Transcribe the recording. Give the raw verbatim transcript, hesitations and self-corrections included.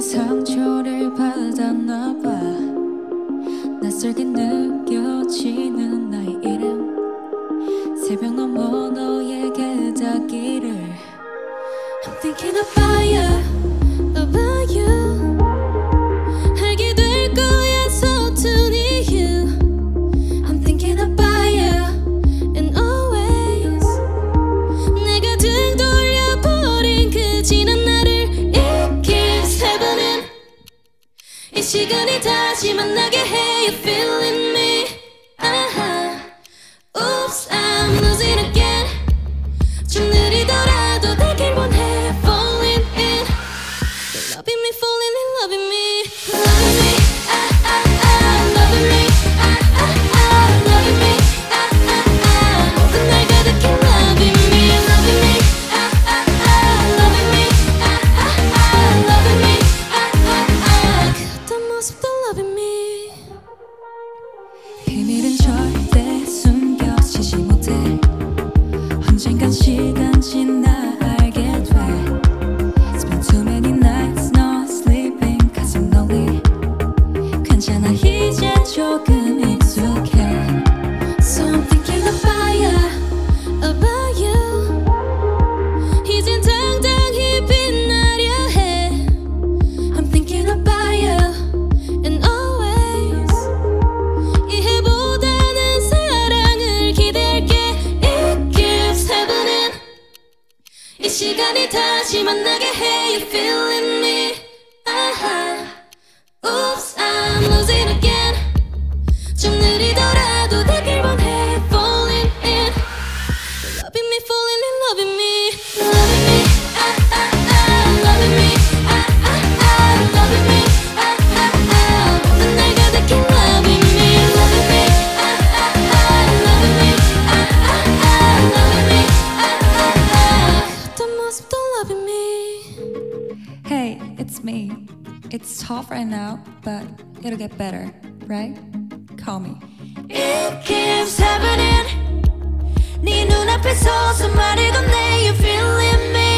상처를 받았나 봐. 낯설게 느껴지는 나의 이름. 새벽 넘어 너에게 닿기를. I'm thinking about you, about you. 알게 될 거야 서툰 이유. I'm thinking about you and always. 내가 등 돌려버린 그 지난 날을 It keeps happening. 이 시간이 다시 만나게 해. You feeling me? Uh-huh. Oops, I'm losing again. 좀 느리더라도 되길 원해. Falling in. You're loving me, falling in, loving me. Loving me, ah, ah, ah. Loving me, ah, ah, ah. Loving me, ah, ah, ah. 모든 날 가득히 loving me. Loving me, ah, ah, ah. Loving me, ah, ah, ah. Loving me, ah, ah, ah. 그 어떤 모습도 loving me. 비밀은 절대 숨겨지지 못해. 언젠간 시간 지나 알게 돼. Spent too many nights not sleeping cause I'm lonely. 괜찮아 이젠 조금 익숙해. So I'm thinking about you, about you. 이젠 당당히 빛나려 해. I'm thinking about you and always. 이해보다는 사랑을 기대할게. It keeps happening. 이 시간이 다시 만나게 해. You feeling me? Uh-huh. Oops, I'm losing again. 좀 느리더라도 되길 원해. Falling in. You're loving me, falling in, loving me. Loving me, ah, ah, ah. Loving me, ah, ah, ah. Loving me, ah, ah, ah. 모든 날 가득히 loving me. Loving me, ah, ah, ah. Loving me, ah, ah, ah. Loving me, ah, ah, ah. 그 어떤 모습도 loving me. Hey, it's me. It's tough right now, but it'll get better, right? Call me. It keeps happening. 네 눈앞에 서서 말을 건네. You feeling me?